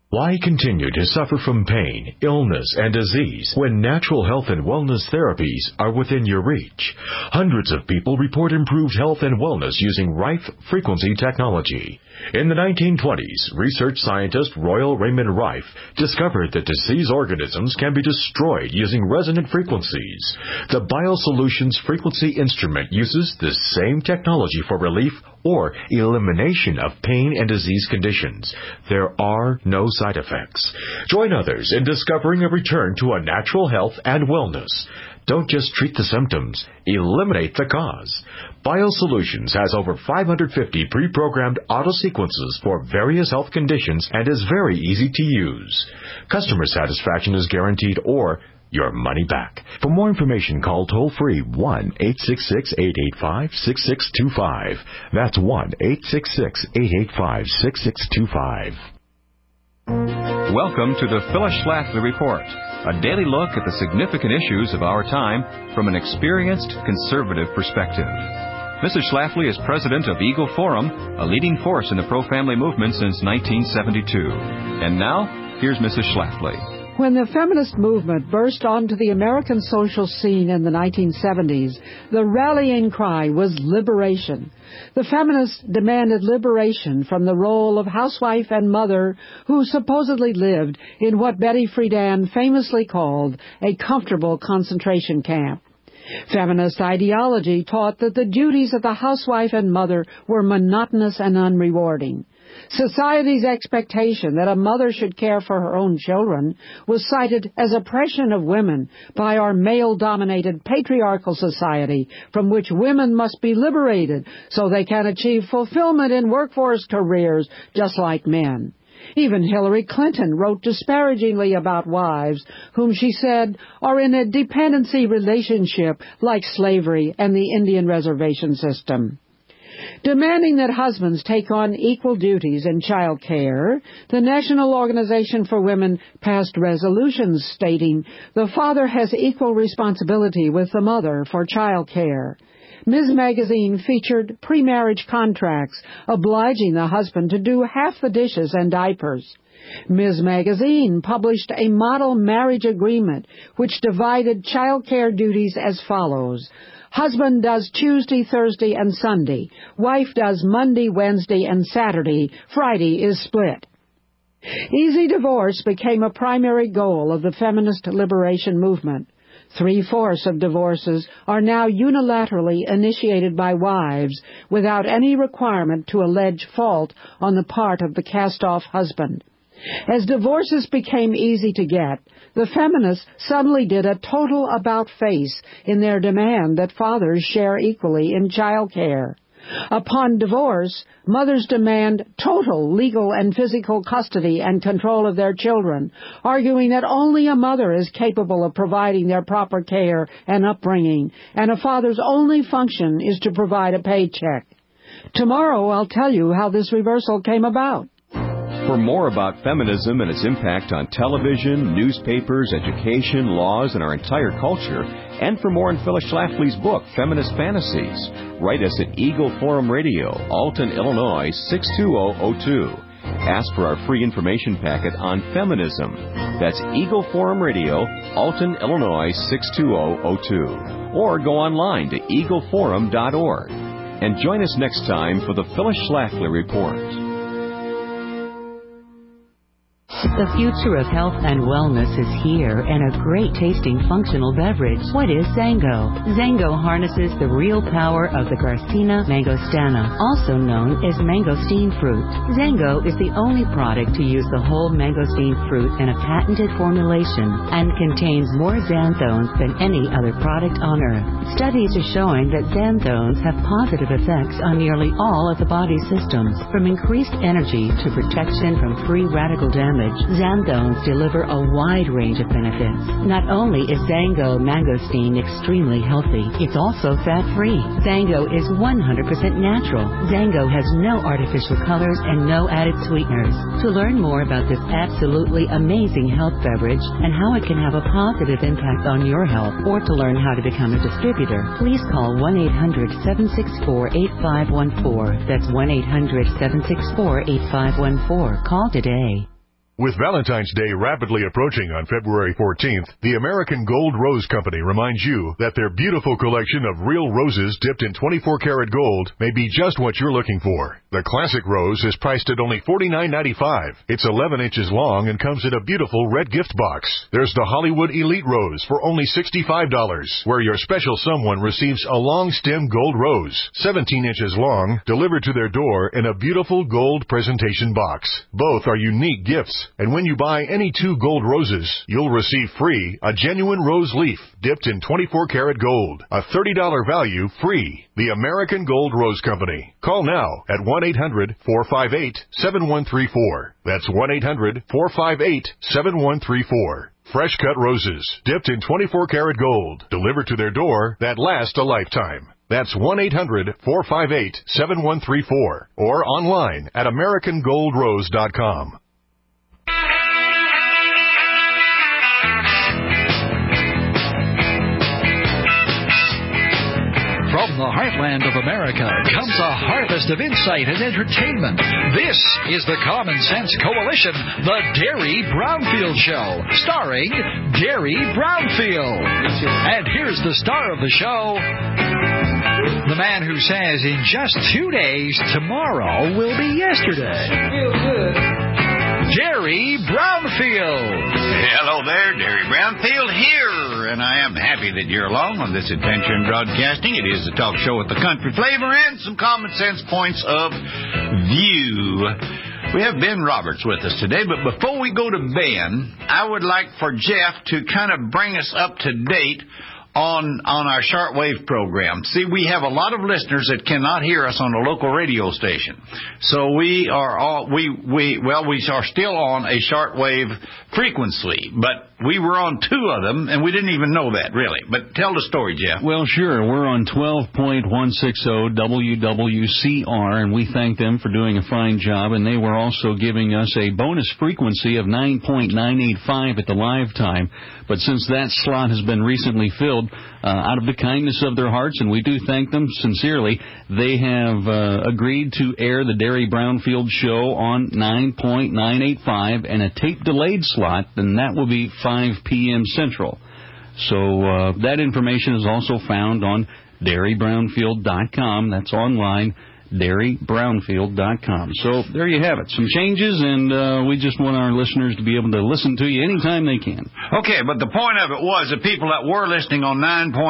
Why continue to suffer from pain, illness, and disease when natural health and wellness therapies are within your reach? Hundreds of people report improved health and wellness using Rife frequency technology. In the 1920s, research scientist Royal Raymond Rife discovered that disease organisms can be destroyed using resonant frequencies. The BioSolutions frequency instrument uses the same technology for relief or elimination of pain and disease conditions. There are no side effects. Join others in discovering a return to a natural health and wellness. Don't just treat the symptoms, eliminate the cause. BioSolutions has over 550 pre-programmed auto-sequences for various health conditions and is very easy to use. Customer satisfaction is guaranteed or your money back. For more information, call toll-free 1-866-885-6625. That's 1-866-885-6625. Welcome to the Phyllis Schlafly Report, a daily look at the significant issues of our time from an experienced conservative perspective. Mrs. Schlafly is president of Eagle Forum, a leading force in the pro-family movement since 1972. And now, here's Mrs. Schlafly. When the feminist movement burst onto the American social scene in the 1970s, the rallying cry was liberation. The feminists demanded liberation from the role of housewife and mother who supposedly lived in what Betty Friedan famously called a comfortable concentration camp. Feminist ideology taught that the duties of the housewife and mother were monotonous and unrewarding. Society's expectation that a mother should care for her own children was cited as oppression of women by our male-dominated patriarchal society, from which women must be liberated so they can achieve fulfillment in workforce careers just like men. Even Hillary Clinton wrote disparagingly about wives, whom she said are in a dependency relationship like slavery and the Indian reservation system. Demanding that husbands take on equal duties in child care, the National Organization for Women passed resolutions stating the father has equal responsibility with the mother for child care. Ms. Magazine featured pre-marriage contracts obliging the husband to do half the dishes and diapers. Ms. Magazine published a model marriage agreement which divided child care duties as follows. Husband does Tuesday, Thursday, and Sunday. Wife does Monday, Wednesday, and Saturday. Friday is split. Easy divorce became a primary goal of the feminist liberation movement. 3/4 of divorces are now unilaterally initiated by wives without any requirement to allege fault on the part of the cast-off husband. As divorces became easy to get, the feminists suddenly did a total about-face in their demand that fathers share equally in child care. Upon divorce, mothers demand total legal and physical custody and control of their children, arguing that only a mother is capable of providing their proper care and upbringing, and a father's only function is to provide a paycheck. Tomorrow I'll tell you how this reversal came about. For more about feminism and its impact on television, newspapers, education, laws, and our entire culture, and for more on Phyllis Schlafly's book, Feminist Fantasies, write us at Eagle Forum Radio, Alton, Illinois, 62002. Ask for our free information packet on feminism. That's Eagle Forum Radio, Alton, Illinois, 62002. Or go online to eagleforum.org. And join us next time for the Phyllis Schlafly Report. The future of health and wellness is here, and a great-tasting functional beverage. What is Zango? Zango harnesses the real power of the Garcinia mangostana, also known as mangosteen fruit. Zango is the only product to use the whole mangosteen fruit in a patented formulation and contains more xanthones than any other product on Earth. Studies are showing that xanthones have positive effects on nearly all of the body's systems, from increased energy to protection from free radical damage. Xanthones deliver a wide range of benefits. Not only is Zango mangosteen extremely healthy, it's also fat-free. Zango is 100% natural. Zango has no artificial colors and no added sweeteners. To learn more about this absolutely amazing health beverage and how it can have a positive impact on your health, or to learn how to become a distributor, please call 1-800-764-8514. That's 1-800-764-8514. Call today. With Valentine's Day rapidly approaching on February 14th, the American Gold Rose Company reminds you that their beautiful collection of real roses dipped in 24-karat gold may be just what you're looking for. The classic rose is priced at only $49.95. It's 11 inches long and comes in a beautiful red gift box. There's the Hollywood Elite Rose for only $65, where your special someone receives a long stem gold rose, 17 inches long, delivered to their door in a beautiful gold presentation box. Both are unique gifts. And when you buy any 2 gold roses, you'll receive free a genuine rose leaf dipped in 24-karat gold. A $30 value free. The American Gold Rose Company. Call now at 1-800-458-7134. That's 1-800-458-7134. Fresh cut roses dipped in 24-karat gold, delivered to their door that last a lifetime. That's 1-800-458-7134 or online at AmericanGoldRose.com. From the heartland of America comes a harvest of insight and entertainment. This is the Common Sense Coalition, the Derry Brownfield Show, starring Derry Brownfield. And here's the star of the show, the man who says in just 2 days, tomorrow will be yesterday. Feel good. Derry Brownfield. Hello there, Derry Brownfield here, and I am happy that you're along on this adventure in broadcasting. It is a talk show with the country flavor and some common sense points of view. We have Ben Roberts with us today, but before we go to Ben, I would like for Jeff to kind of bring us up to date on our shortwave program. See, we have a lot of listeners that cannot hear us on a local radio station. So we are still on a shortwave frequency, but we were on 2 of them, and we didn't even know that, really. But tell the story, Jeff. Well, sure. We're on 12.160 WWCR, and we thank them for doing a fine job. And they were also giving us a bonus frequency of 9.985 at the live time. But since that slot has been recently filled, out of the kindness of their hearts, and we do thank them sincerely, they have agreed to air the Derry Brownfield Show on 9.985 and a tape-delayed slot, and that will be 5 p.m. Central. So that information is also found on DerryBrownfield.com. That's online, DerryBrownfield.com. So there you have it. Some changes, and we just want our listeners to be able to listen to you anytime they can. Okay, but the point of it was the people that were listening on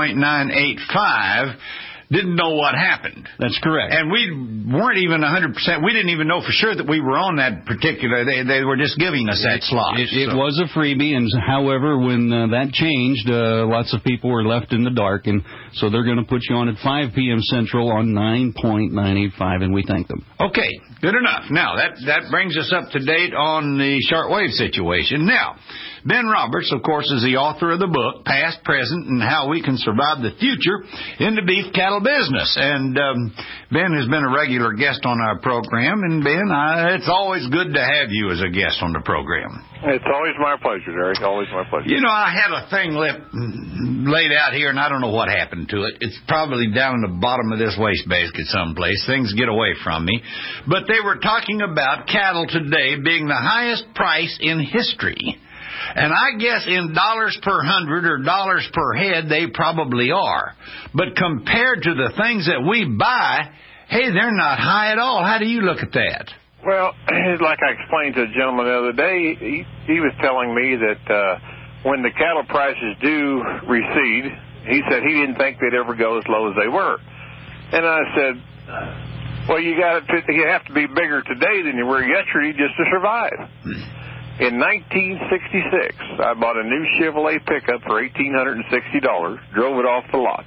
9.985 didn't know what happened. That's correct. And we weren't even 100%. We didn't even know for sure that we were on that particular. They were just giving us that slot. It was a freebie, and however, when that changed, lots of people were left in the dark, and so they're going to put you on at 5 p.m. Central on 9.985, and we thank them. Okay, good enough. Now, that brings us up to date on the shortwave situation. Now, Ben Roberts, of course, is the author of the book, Past, Present, and How We Can Survive the Future in the Beef Cattle Business. And Ben has been a regular guest on our program. And, Ben, it's always good to have you as a guest on the program. It's always my pleasure, Derek. Always my pleasure. You know, I had a thing laid out here, and I don't know what happened to it. It's probably down in the bottom of this wastebasket someplace. Things get away from me. But they were talking about cattle today being the highest price in history. And I guess in dollars per hundred or dollars per head, they probably are. But compared to the things that we buy, hey, they're not high at all. How do you look at that? Well, like I explained to a gentleman the other day, he was telling me that when the cattle prices do recede, he said he didn't think they'd ever go as low as they were. And I said, well, you have to be bigger today than you were yesterday just to survive. In 1966, I bought a new Chevrolet pickup for $1,860, drove it off the lot.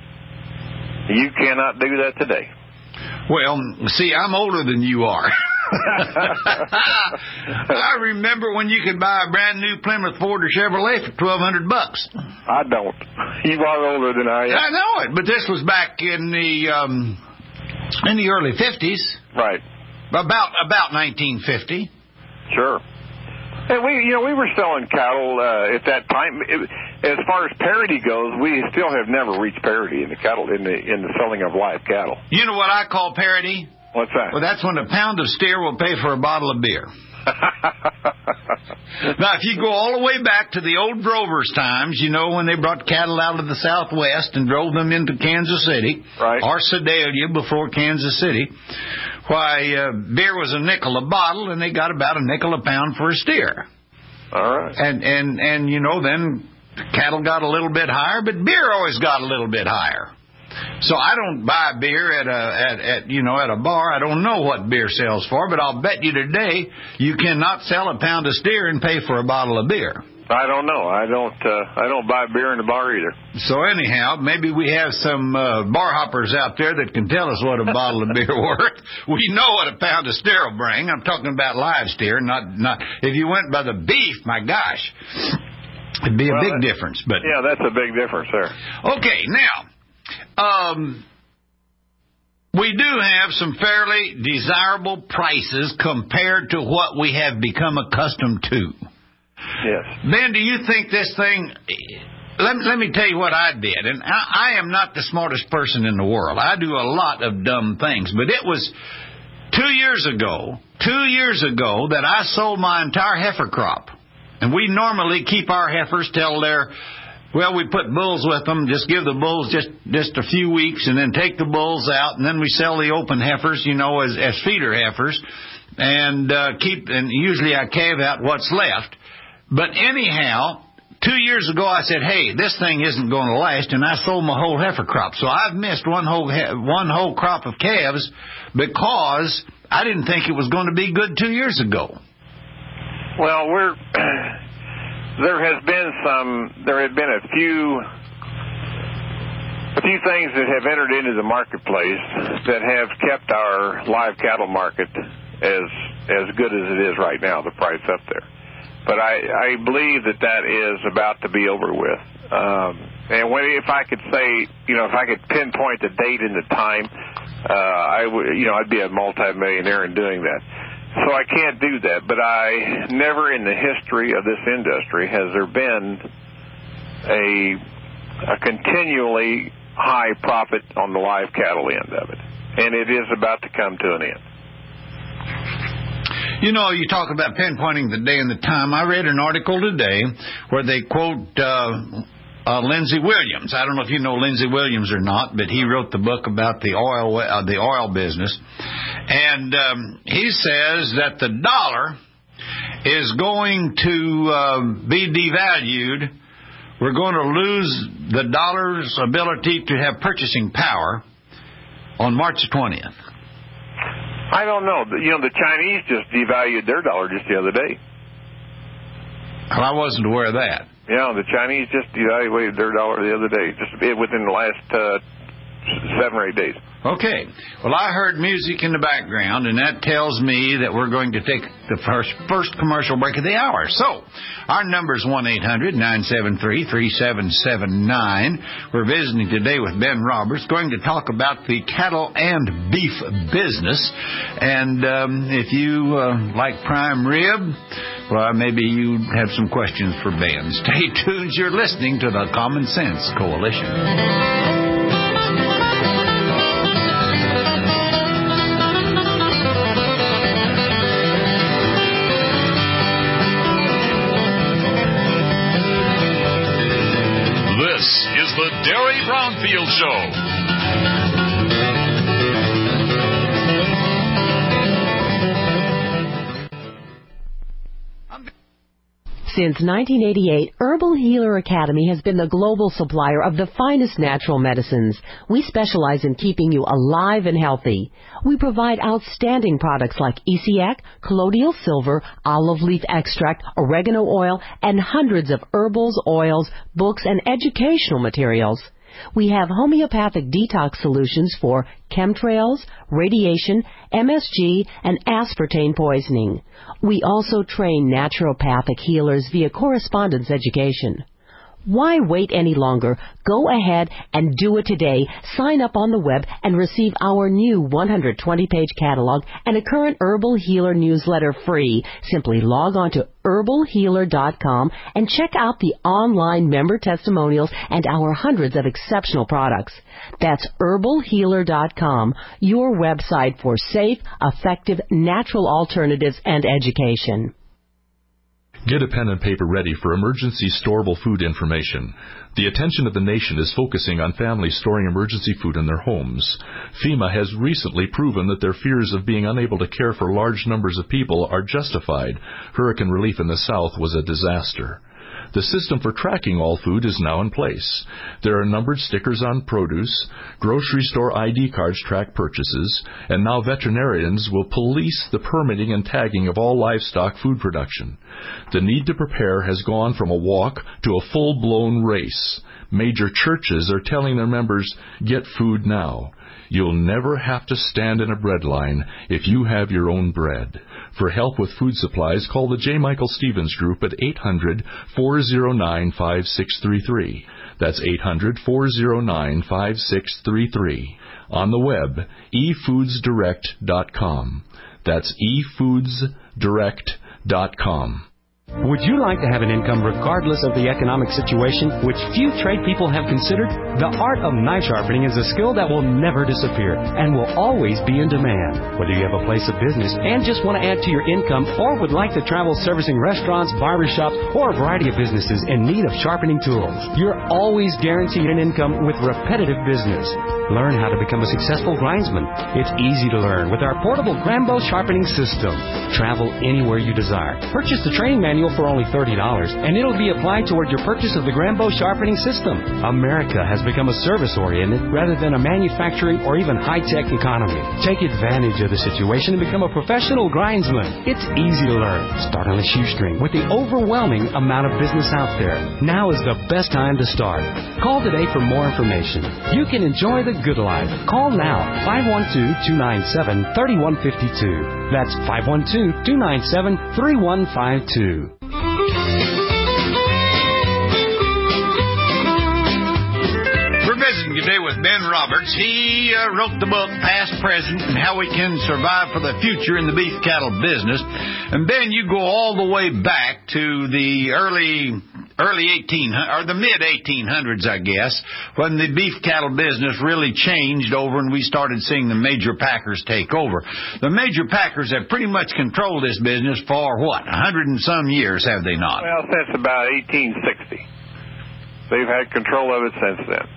You cannot do that today. Well, see, I'm older than you are. I remember when you could buy a brand new Plymouth Ford or Chevrolet for $1,200. I don't. You are older than I am. I know it, but this was back in the early 50s. Right. About 1950. Sure. And we were selling cattle at that time. As far as parity goes, we still have never reached parity in the cattle in the selling of live cattle. You know what I call parity? What's that? Well, that's when a pound of steer will pay for a bottle of beer. Now, if you go all the way back to the old drovers' times, you know, when they brought cattle out of the Southwest and drove them into Kansas City, right, or Sedalia before Kansas City, why, beer was a nickel a bottle, and they got about a nickel a pound for a steer. All right. And you know, then cattle got a little bit higher, but beer always got a little bit higher. So I don't buy beer at a bar. I don't know what beer sells for, but I'll bet you today you cannot sell a pound of steer and pay for a bottle of beer. I don't know. I don't buy beer in the bar either. So anyhow, maybe we have some bar hoppers out there that can tell us what a bottle of beer worth. We know what a pound of steer will bring. I'm talking about live steer, not if you went by the beef. My gosh, it'd be a big difference. But yeah, that's a big difference there. Okay, now. We do have some fairly desirable prices compared to what we have become accustomed to. Yes. Ben, do you think this thing... Let me tell you what I did. And I am not the smartest person in the world. I do a lot of dumb things. But it was 2 years ago that I sold my entire heifer crop. And we normally keep our heifers till they're... Well, we put bulls with them, just give the bulls just a few weeks, and then take the bulls out, and then we sell the open heifers, you know, as feeder heifers, and usually I calve out what's left. But anyhow, 2 years ago I said, hey, this thing isn't going to last, and I sold my whole heifer crop. So I've missed one whole crop of calves because I didn't think it was going to be good 2 years ago. Well, There had been a few things that have entered into the marketplace that have kept our live cattle market as good as it is right now, the price up there. But I believe that is about to be over with. And if I could say, if I could pinpoint the date and the time, I'd be a multimillionaire in doing that. So I can't do that, but never in the history of this industry has there been a continually high profit on the live cattle end of it. And it is about to come to an end. You know, you talk about pinpointing the day and the time. I read an article today where they quote Lindsey Williams. I don't know if you know Lindsey Williams or not, but he wrote the book about the oil business. And he says that the dollar is going to be devalued. We're going to lose the dollar's ability to have purchasing power on March 20th. I don't know. The Chinese just devalued their dollar just the other day. Well, I wasn't aware of that. Yeah, the Chinese just devaluated their dollar the other day, just within the last 7 or 8 days. Okay. Well, I heard music in the background, and that tells me that we're going to take the first commercial break of the hour. So, our number is 1-800-973-3779. We're visiting today with Ben Roberts, going to talk about the cattle and beef business. And if you like prime rib, well, maybe you have some questions for Ben. Stay tuned. You're listening to the Common Sense Coalition. This is the Derry Brownfield Show. Since 1988, Herbal Healer Academy has been the global supplier of the finest natural medicines. We specialize in keeping you alive and healthy. We provide outstanding products like Essiac, colloidal silver, olive leaf extract, oregano oil, and hundreds of herbals, oils, books, and educational materials. We have homeopathic detox solutions for chemtrails, radiation, MSG, and aspartame poisoning. We also train naturopathic healers via correspondence education. Why wait any longer? Go ahead and do it today. Sign up on the web and receive our new 120-page catalog and a current Herbal Healer newsletter free. Simply log on to herbalhealer.com and check out the online member testimonials and our hundreds of exceptional products. That's herbalhealer.com, your website for safe, effective, natural alternatives and education. Get a pen and paper ready for emergency storable food information. The attention of the nation is focusing on families storing emergency food in their homes. FEMA has recently proven that their fears of being unable to care for large numbers of people are justified. Hurricane relief in the South was a disaster. The system for tracking all food is now in place. There are numbered stickers on produce, grocery store ID cards track purchases, and now veterinarians will police the permitting and tagging of all livestock food production. The need to prepare has gone from a walk to a full-blown race. Major churches are telling their members, get food now. You'll never have to stand in a bread line if you have your own bread. For help with food supplies, call the J. Michael Stevens Group at 800-409-5633. That's 800-409-5633. On the web, efoodsdirect.com. That's efoodsdirect.com. Would you like to have an income regardless of the economic situation, which few trade people have considered? The art of knife sharpening is a skill that will never disappear and will always be in demand. Whether you have a place of business and just want to add to your income, or would like to travel servicing restaurants, barbershops, or a variety of businesses in need of sharpening tools, you're always guaranteed an income with repetitive business. Learn how to become a successful grindsman. It's easy to learn with our portable Grambo sharpening system. Travel anywhere you desire. Purchase the training manual for only $30, and it'll be applied toward your purchase of the Grambo sharpening system. America has become a service-oriented rather than a manufacturing or even high-tech economy. Take advantage of the situation and become a professional grindsman. It's easy to learn. Start on a shoestring with the overwhelming amount of business out there. Now is the best time to start. Call today for more information. You can enjoy the good life. Call now, 512-297-3152. That's 512-297-3152. We're visiting today with Ben Roberts. He wrote the book, Past, Present, and How We Can Survive for the Future in the Beef Cattle Business. And Ben, you go all the way back to the early 1800s, or the mid-1800s, I guess, when the beef cattle business really changed over and we started seeing the major packers take over. The major packers have pretty much controlled this business for, 100 and some years, have they not? Well, since about 1860. They've had control of it since then.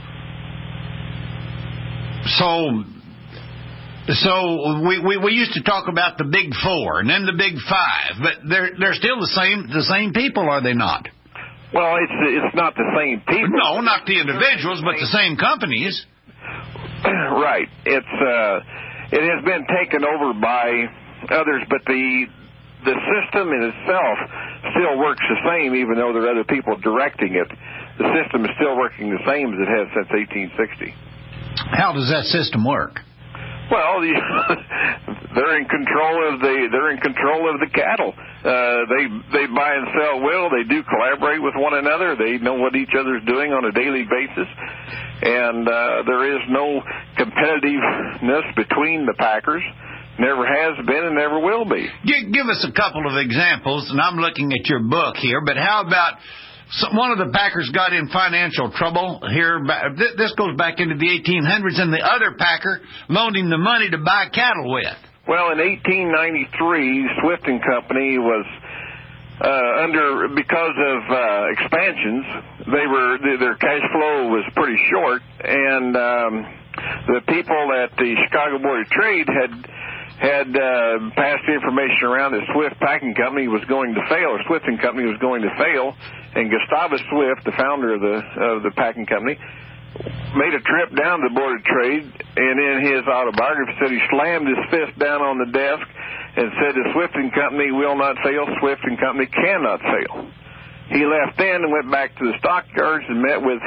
So we used to talk about the big four and then the big five, but they're still the same people, are they not? Well, it's not the same people. No, not the individuals, but the same companies. Right. It has been taken over by others, but the system in itself still works the same, even though there are other people directing it. The system is still working the same as it has since 1860. How does that system work? Well, they're in control of the cattle. They buy and sell well. They do collaborate with one another. They know what each other's doing on a daily basis, and there is no competitiveness between the packers. Never has been and never will be. Give us a couple of examples, and I'm looking at your book here. But how about one of the packers got in financial trouble here? This goes back into the 1800s, and the other packer loaned him the money to buy cattle with. Well, in 1893, Swift and Company was because of expansions. Their cash flow was pretty short, and the people at the Chicago Board of Trade had passed information around that Swift Packing Company was going to fail, or Swift and Company was going to fail, and Gustavus Swift, the founder of the packing company, made a trip down to the Board of Trade, and in his autobiography said he slammed his fist down on the desk and said that Swift and Company will not fail, Swift and Company cannot fail. He left then and went back to the stockyards and met with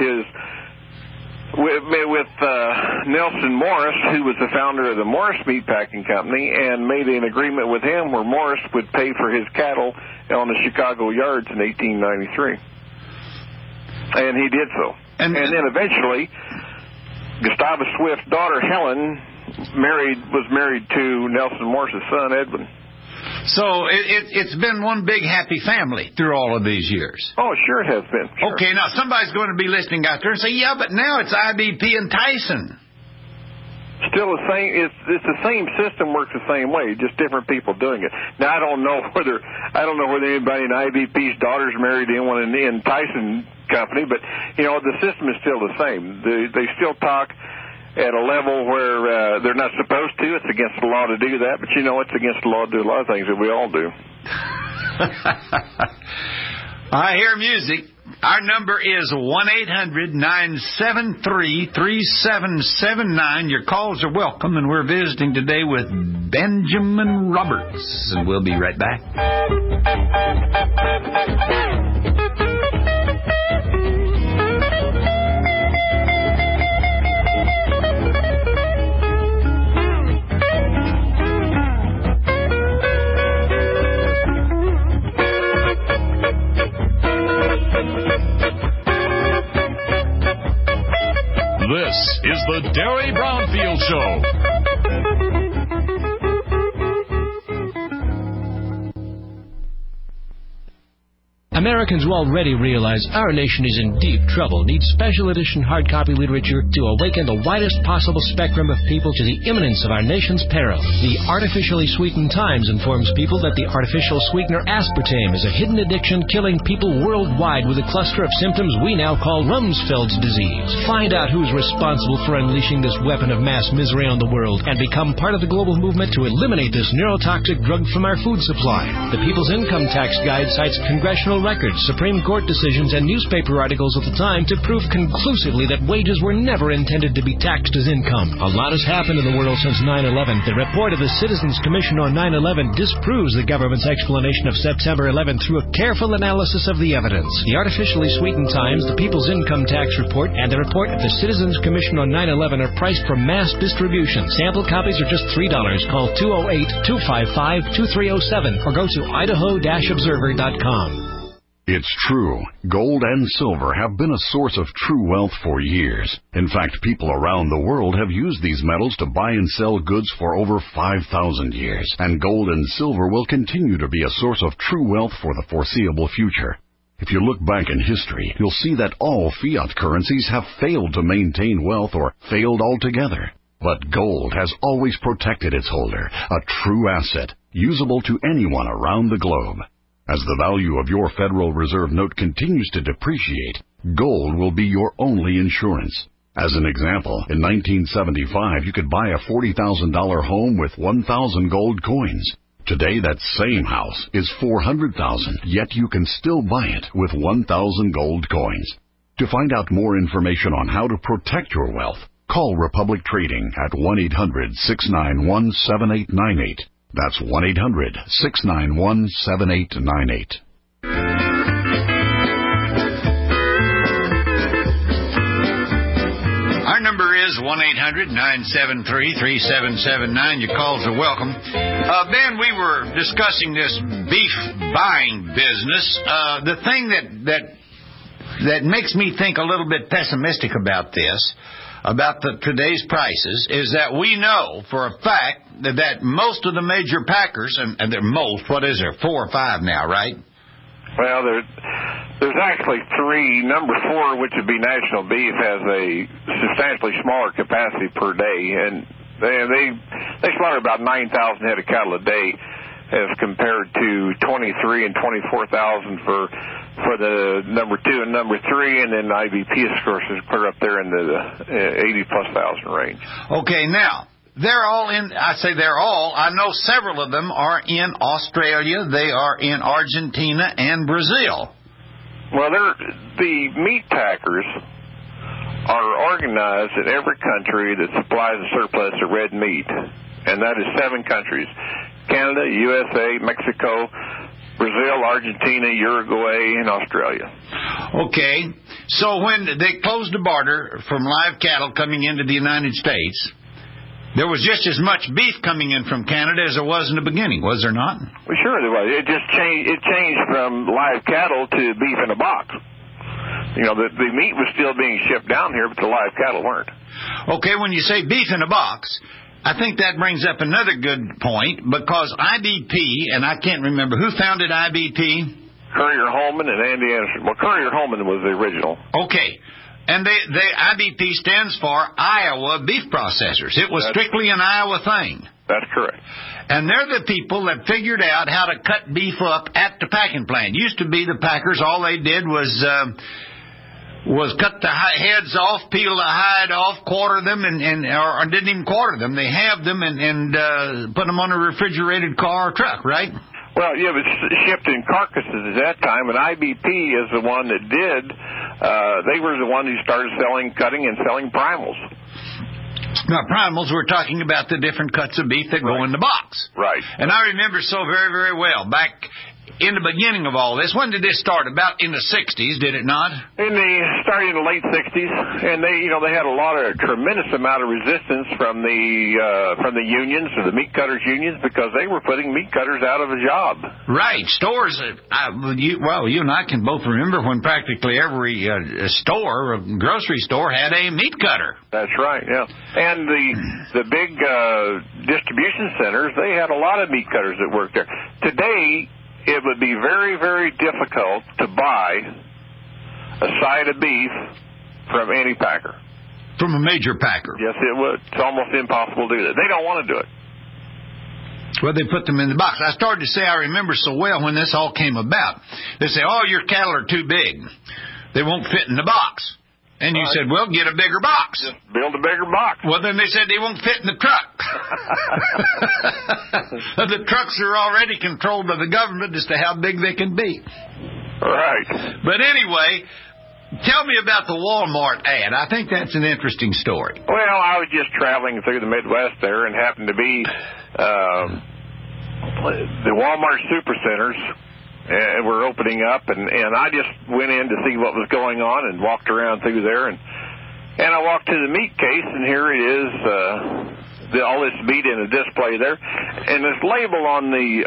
Nelson Morris, who was the founder of the Morris Meat Packing Company, and made an agreement with him where Morris would pay for his cattle on the Chicago yards in 1893. And he did so. And then eventually, Gustavus Swift's daughter, Helen, was married to Nelson Morris' son, Edwin. So it's been one big happy family through all of these years. Oh, sure it has been. Sure. Okay, now somebody's going to be listening out there and say, yeah, but now it's IBP and Tyson. Still the same. It's the same system, works the same way, just different people doing it. Now I don't know whether anybody in IBP's daughter's married anyone in Tyson Company, but the system is still the same. They still talk at a level where they're not supposed to. It's against the law to do that, but it's against the law to do a lot of things that we all do. I hear music. Our number is 1-800-973-3779. Your calls are welcome, and we're visiting today with Benjamin Roberts, and we'll be right back. This is the Derry Brownfield Show. Americans will already realize our nation is in deep trouble, needs special edition hard copy literature to awaken the widest possible spectrum of people to the imminence of our nation's peril. The Artificially Sweetened Times informs people that the artificial sweetener aspartame is a hidden addiction killing people worldwide with a cluster of symptoms we now call Rumsfeld's disease. Find out who's responsible for unleashing this weapon of mass misery on the world and become part of the global movement to eliminate this neurotoxic drug from our food supply. The People's Income Tax Guide cites congressional records, Supreme Court decisions, and newspaper articles of the time to prove conclusively that wages were never intended to be taxed as income. A lot has happened in the world since 9/11. The report of the Citizens Commission on 9/11 disproves the government's explanation of September 11 through a careful analysis of the evidence. The Artificially Sweetened Times, the People's Income Tax Report, and the report of the Citizens Commission on 9/11 are priced for mass distribution. Sample copies are just $3. Call 208-255-2307 or go to idaho-observer.com. It's true. Gold and silver have been a source of true wealth for years. In fact, people around the world have used these metals to buy and sell goods for over 5,000 years. And gold and silver will continue to be a source of true wealth for the foreseeable future. If you look back in history, you'll see that all fiat currencies have failed to maintain wealth or failed altogether. But gold has always protected its holder, a true asset, usable to anyone around the globe. As the value of your Federal Reserve note continues to depreciate, gold will be your only insurance. As an example, in 1975, you could buy a $40,000 home with 1,000 gold coins. Today, that same house is $400,000, yet you can still buy it with 1,000 gold coins. To find out more information on how to protect your wealth, call Republic Trading at 1-800-691-7898. That's 1-800-691-7898. Our number is 1-800-973-3779. Your calls are welcome. Ben, we were discussing this beef buying business. The thing that makes me think a little bit pessimistic about this, about today's prices, is that we know for a fact that most of the major packers, and they're most, what is there, 4 or 5 now, right? Well, there's actually 3. Number 4, which would be National Beef, has a substantially smaller capacity per day, and they slaughter about 9,000 head of cattle a day, as compared to 23 and 24,000 for the number 2 and number 3, and then IBP, of course, is put up there in the 80,000+ range. Okay, now, they're all in, I say they're all, I know several of them are in Australia, they are in Argentina and Brazil. Well, the meat packers are organized in every country that supplies a surplus of red meat, and that is 7 countries: Canada, USA, Mexico, Brazil, Argentina, Uruguay, and Australia. Okay, so when they closed the border from live cattle coming into the United States, there was just as much beef coming in from Canada as there was in the beginning, was there not? Well, sure there was. It just changed from live cattle to beef in a box. The meat was still being shipped down here, but the live cattle weren't. Okay, when you say beef in a box, I think that brings up another good point, because IBP, and I can't remember, who founded IBP? Currier Holman and Andy Anderson. Well, Currier Holman was the original. Okay. And IBP stands for Iowa Beef Processors. It was strictly an Iowa thing. That's correct. And they're the people that figured out how to cut beef up at the packing plant. Used to be the packers, all they did was cut the heads off, peel the hide off, quarter them, or didn't even quarter them. They halved them and put them on a refrigerated car or truck, right? Well, yeah, it was shipped in carcasses at that time, and IBP is the one that did. They were the one who started cutting and selling primals. Now, primals, we're talking about the different cuts of beef that go in the box. Right. And I remember so very, very well, back in the beginning of all this, when did this start? About in the 60s, did it not? Started in the late 60s, and they had a tremendous amount of resistance from the unions, or the meat cutters unions, because they were putting meat cutters out of a job. Right. Stores, you and I can both remember when practically every store, grocery store, had a meat cutter. That's right, yeah. And the big distribution centers, they had a lot of meat cutters that worked there. Today, it would be very, very difficult to buy a side of beef from any packer. From a major packer? Yes, it would. It's almost impossible to do that. They don't want to do it. Well, they put them in the box. I started to say, I remember so well when this all came about. They say, oh, your cattle are too big. They won't fit in the box. And you said, well, get a bigger box. Just build a bigger box. Well, then they said they won't fit in the truck. The trucks are already controlled by the government as to how big they can be. Right. But anyway, tell me about the Walmart ad. I think that's an interesting story. Well, I was just traveling through the Midwest there and happened to be the Walmart Supercenters. And we're opening up, and I just went in to see what was going on and walked around through there, and I walked to the meat case, and here it is, all this meat in a display there, and this label on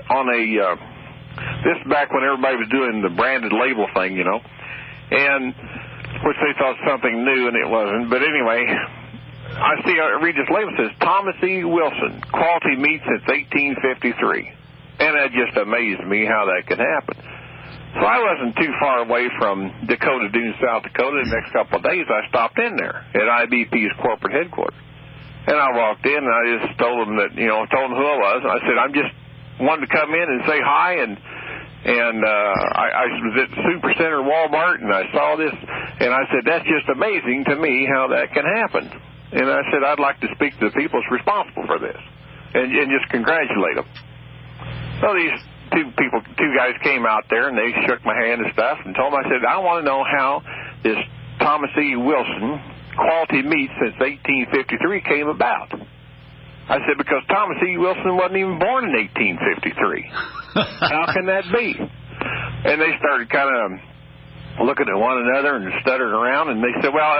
this back when everybody was doing the branded label thing, and which they thought something new, and it wasn't. But anyway, I read this label, it says Thomas E. Wilson, quality meat since 1853. And that just amazed me how that could happen. So I wasn't too far away from Dakota Dunes, South Dakota. The next couple of days, I stopped in there at IBP's corporate headquarters. And I walked in, and I just told them that, told them who I was. And I said, I'm just wanted to come in and say hi. And I was at Supercenter Walmart, and I saw this. And I said, that's just amazing to me how that can happen. And I said, I'd like to speak to the people that's responsible for this and just congratulate them. So these two guys came out there, and they shook my hand and stuff, and told me, I said, I want to know how this Thomas E. Wilson quality meat since 1853 came about. I said, because Thomas E. Wilson wasn't even born in 1853. How can that be? And they started kind of looking at one another and stuttering around, and they said, well,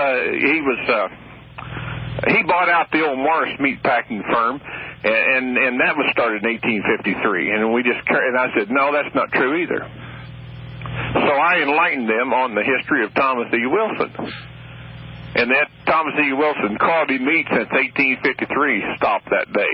he bought out the old Morris meat packing firm, and that was started in 1853. And I said, no, that's not true either. So I enlightened them on the history of Thomas E. Wilson. And that Thomas E. Wilson quality meat since 1853 stopped that day.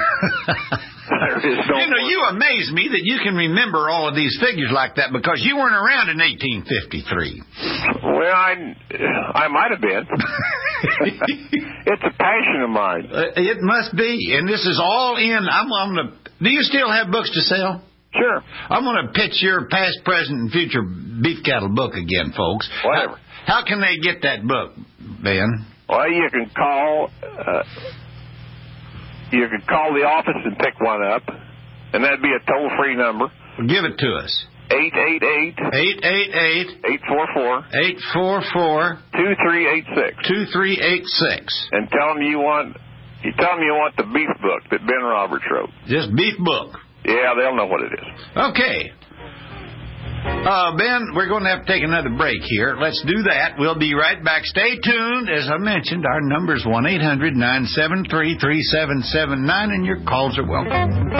You amaze me that you can remember all of these figures like that, because you weren't around in 1853. Well, I might have been. It's a passion of mine. It must be. And this is all in. Do you still have books to sell? Sure. I'm going to pitch your past, present, and future beef cattle book again, folks. Whatever. How can they get that book, Ben? Well, you can call the office and pick one up, and that'd be a toll-free number. Give it to us. 888-844-2386. And tell them you want the beef book that Ben Roberts wrote. Just beef book. Yeah, they'll know what it is. Okay. Ben, we're going to have to take another break here. Let's do that. We'll be right back. Stay tuned. As I mentioned, our number is 1-800-973-3779, and your calls are welcome.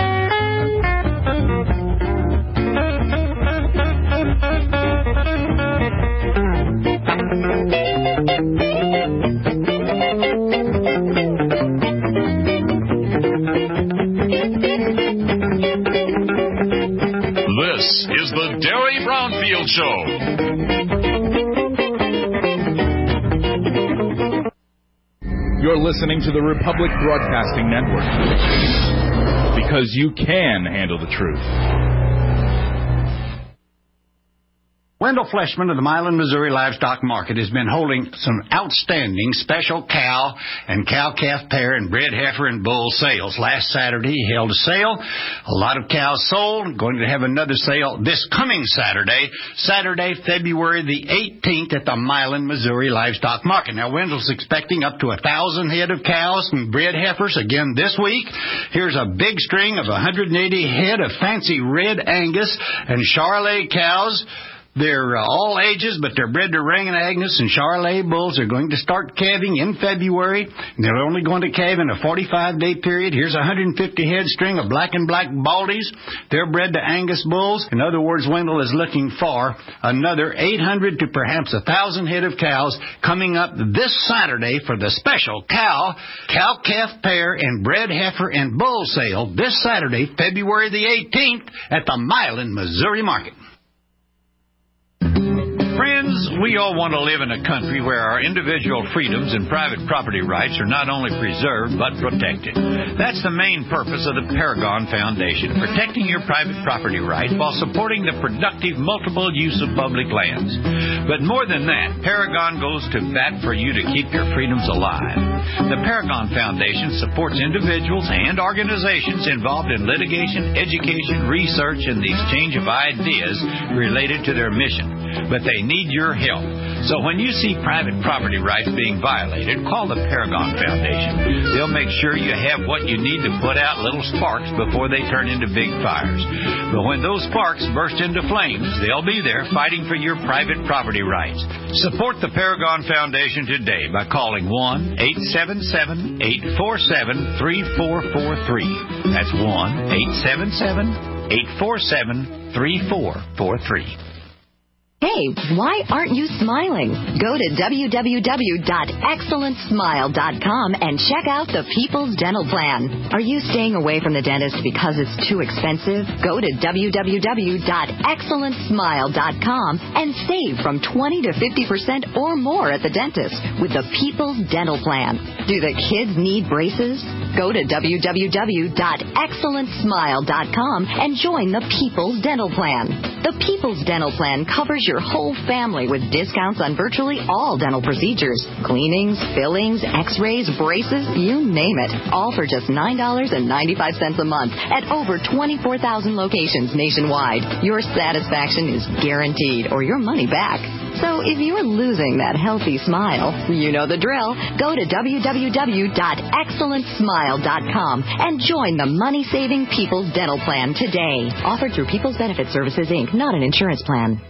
This is the Derry Brownfield Show. You're listening to the Republic Broadcasting Network. Because you can handle the truth. Wendell Fleshman of the Milan, Missouri Livestock Market has been holding some outstanding special cow and cow-calf pair and bred heifer and bull sales. Last Saturday, he held a sale. A lot of cows sold. Going to have another sale this coming Saturday, February the 18th at the Milan, Missouri Livestock Market. Now, Wendell's expecting up to 1,000 head of cows and bred heifers again this week. Here's a big string of 180 head of fancy red Angus and Charolais cows. They're all ages, but they're bred to Ring and Agnes and Charolais bulls. They're going to start calving in February, and they're only going to calve in a 45-day period. Here's a 150-head string of black and black baldies. They're bred to Angus bulls. In other words, Wendell is looking for another 800 to perhaps 1,000 head of cows coming up this Saturday for the special cow-calf pair and bred heifer and bull sale this Saturday, February the 18th at the Milan, Missouri Market. Friends, we all want to live in a country where our individual freedoms and private property rights are not only preserved but protected. That's the main purpose of the Paragon Foundation, protecting your private property rights while supporting the productive multiple use of public lands. But more than that, Paragon goes to bat for you to keep your freedoms alive. The Paragon Foundation supports individuals and organizations involved in litigation, education, research, and the exchange of ideas related to their mission. But they need your help. So when you see private property rights being violated, call the Paragon Foundation. They'll make sure you have what you need to put out little sparks before they turn into big fires. But when those sparks burst into flames, they'll be there fighting for your private property rights. Support the Paragon Foundation today by calling 1-877-847-3443. That's 1-877-847-3443. Hey, why aren't you smiling? Go to www.excellentsmile.com and check out the People's Dental Plan. Are you staying away from the dentist because it's too expensive? Go to www.excellentsmile.com and save from 20 to 50% or more at the dentist with the People's Dental Plan. Do the kids need braces? Go to www.excellentsmile.com and join the People's Dental Plan. The People's Dental Plan covers your whole family with discounts on virtually all dental procedures. Cleanings, fillings, x-rays, braces, you name it. All for just $9.95 a month at over 24,000 locations nationwide. Your satisfaction is guaranteed or your money back. So if you're losing that healthy smile, you know the drill. Go to www.excellentsmile.com and join the money-saving People's Dental Plan today. Offered through People's Benefit Services, Inc., not an insurance plan.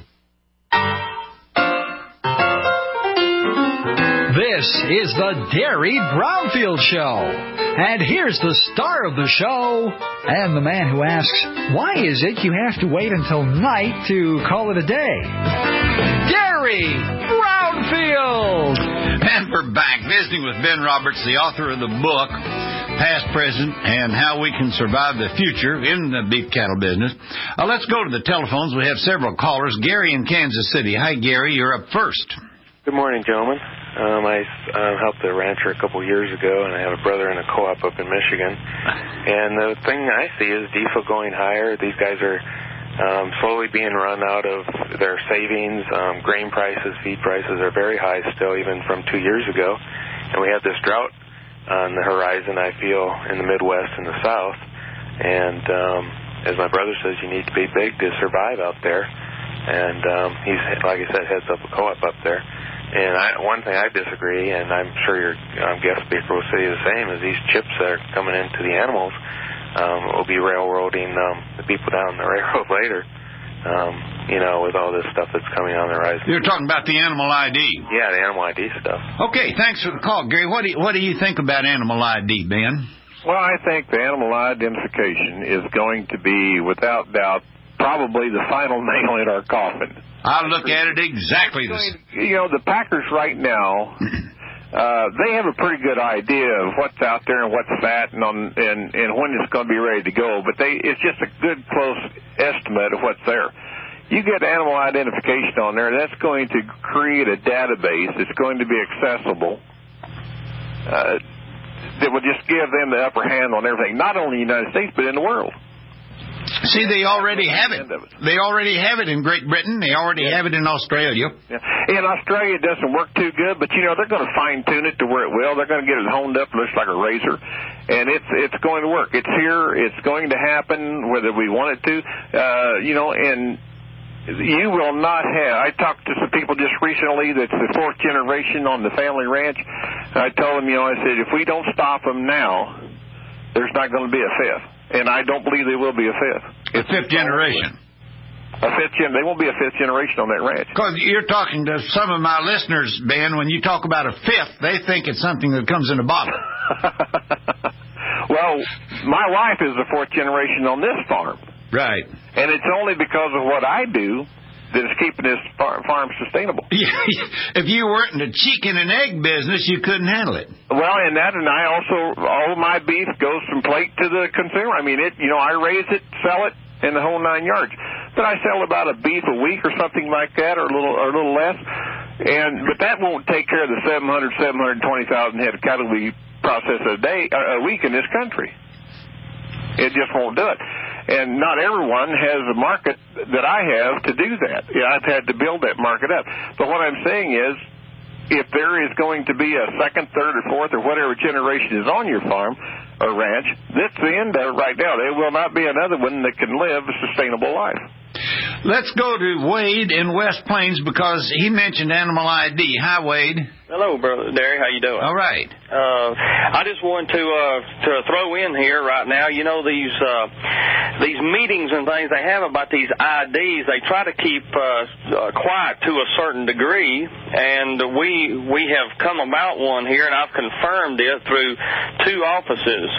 This is the Derry Brownfield Show. And here's the star of the show, and the man who asks, why is it you have to wait until night to call it a day? Derry Brownfield! And we're back visiting with Ben Roberts, the author of the book, Past, Present, and How We Can Survive the Future in the Beef Cattle Business. Let's go to the telephones. We have several callers. Gary in Kansas City. Hi, Gary. You're up first. Good morning, gentlemen. I helped a rancher a couple years ago, and I have a brother in a co-op up in Michigan. And the thing I see is diesel going higher. These guys are slowly being run out of their savings. Grain prices, feed prices are very high still, even from 2 years ago. And we have this drought on the horizon, I feel, in the Midwest and the South. And as my brother says, you need to be big to survive out there. And he's, like I said, heads up a co-op up there. And one thing I disagree, and I'm sure your guest speaker will say the same, is these chips that are coming into the animals will be railroading the people down the railroad later, with all this stuff that's coming on the horizon. You're talking about the animal ID. Yeah, the animal ID stuff. Okay, thanks for the call, Gary. What do you think about animal ID, Ben? Well, I think the animal identification is going to be, without doubt, probably the final nail in our coffin. I look at it exactly the same. The packers right now, they have a pretty good idea of what's out there and what's fat and when it's going to be ready to go. But it's just a good, close estimate of what's there. You get animal identification on there, that's going to create a database. It's going to be accessible that would just give them the upper hand on everything, not only in the United States, but in the world. See, they already have it. They already have it in Great Britain. They already have it in Australia. Yeah. In Australia, it doesn't work too good, but, they're going to fine-tune it to where it will. They're going to get it honed up, looks like a razor, and it's going to work. It's here. It's going to happen, whether we want it to, and you will not have. I talked to some people just recently that's the fourth generation on the family ranch. I told them, I said, if we don't stop them now, there's not going to be a fifth. And I don't believe there will be a fifth. A fifth generation. They won't be a fifth generation on that ranch. Because you're talking to some of my listeners, Ben, when you talk about a fifth, they think it's something that comes in a bottle. Well, my wife is the fourth generation on this farm. Right. And it's only because of what I do that is keeping this farm sustainable. If you weren't in the chicken and egg business, you couldn't handle it. Well, and I also, all of my beef goes from plate to the consumer. I mean, I raise it, sell it, in the whole 9 yards. But I sell about a beef a week or something like that, or a little less. But that won't take care of the 720,000 head of cattle we process a week in this country. It just won't do it. And not everyone has a market that I have to do that. I've had to build that market up. But what I'm saying is, if there is going to be a second, third, or fourth, or whatever generation is on your farm or ranch, that's the end of it right now. There will not be another one that can live a sustainable life. Let's go to Wade in West Plains because he mentioned Animal ID. Hi, Wade. Hello, Brother Derry. How you doing? All right. I just wanted to throw in here right now. These meetings and things they have about these IDs, they try to keep quiet to a certain degree, and we have come about one here, and I've confirmed it through two offices.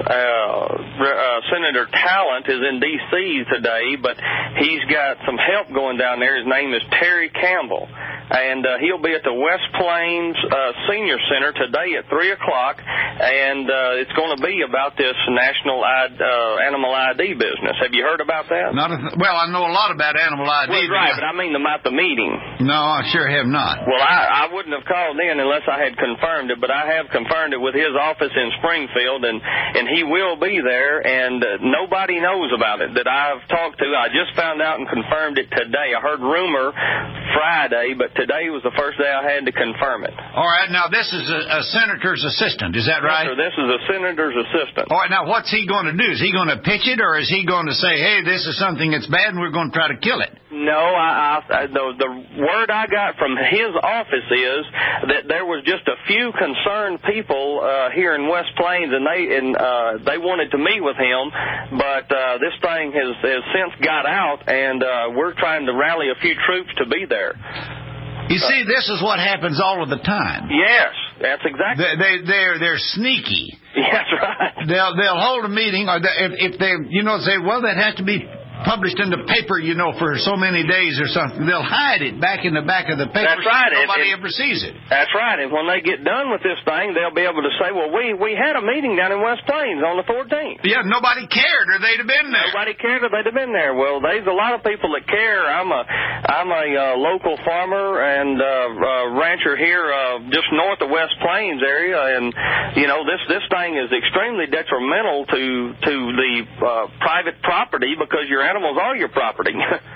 Senator Talent is in D.C. today, but he's got some help going down there. His name is Terry Campbell. And he'll be at the West Plains Senior Center today at 3 o'clock, and it's going to be about this national animal ID business. Have you heard about that? Well, I know a lot about animal ID. Well, right, but I mean about the meeting. No, I sure have not. Well, I wouldn't have called in unless I had confirmed it, but I have confirmed it with his office in Springfield, and he will be there, and nobody knows about it that I've talked to. I just found out and confirmed it today. I heard rumor Friday, but today was the first day I had to confirm it. All right, now this is a senator's assistant, is that right? Yes, sir, this is a senator's assistant. All right, now what's he going to do? Is he going to pitch it, or is he going to say, hey, this is something that's bad and we're going to try to kill it? No, the word I got from his office is that there was just a few concerned people here in West Plains, and they wanted to meet with him, but this thing has since got out, and we're trying to rally a few troops to be there. You see, this is what happens all of the time. Yes, that's exactly. They're sneaky. That's right. They'll hold a meeting, or if they say, well, that has to be published in the paper, for so many days or something. They'll hide it back in the back of the paper. That's right. So nobody ever sees it. That's right. And when they get done with this thing, they'll be able to say, well, we had a meeting down in West Plains on the 14th. Yeah, nobody cared, or they'd have been there. Nobody cared, or they'd have been there. Well, there's a lot of people that care. I'm a local farmer and rancher here just north of West Plains area, and this thing is extremely detrimental to the private property because your animals are your property.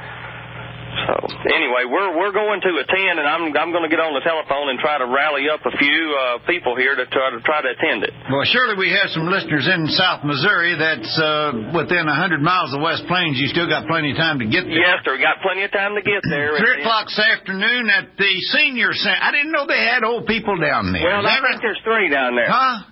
So anyway, we're going to attend, and I'm going to get on the telephone and try to rally up a few people here to try to attend it. Well, surely we have some listeners in South Missouri that's within 100 miles of West Plains. You still got plenty of time to get there. Yes, sir. Got plenty of time to get there. 3 o'clock this afternoon at the senior center. I didn't know they had old people down there. Well, I think there's 3 down there. Huh?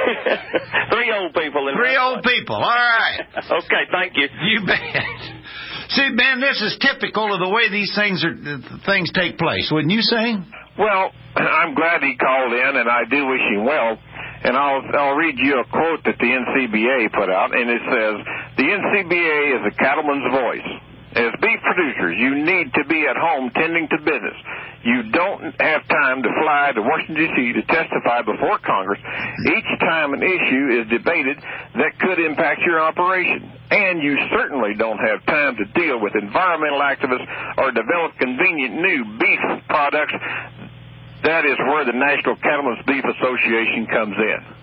3 old people. 3 old people. All right. Okay, thank you. You bet. See, Ben, this is typical of the way these things take place, wouldn't you say? Well, I'm glad he called in, and I do wish him well. And I'll read you a quote that the NCBA put out, and it says, "The NCBA is a cattleman's voice. As beef producers, you need to be at home tending to business. You don't have time to fly to Washington, D.C. to testify before Congress each time an issue is debated that could impact your operation. And you certainly don't have time to deal with environmental activists or develop convenient new beef products. That is where the National Cattlemen's Beef Association comes in."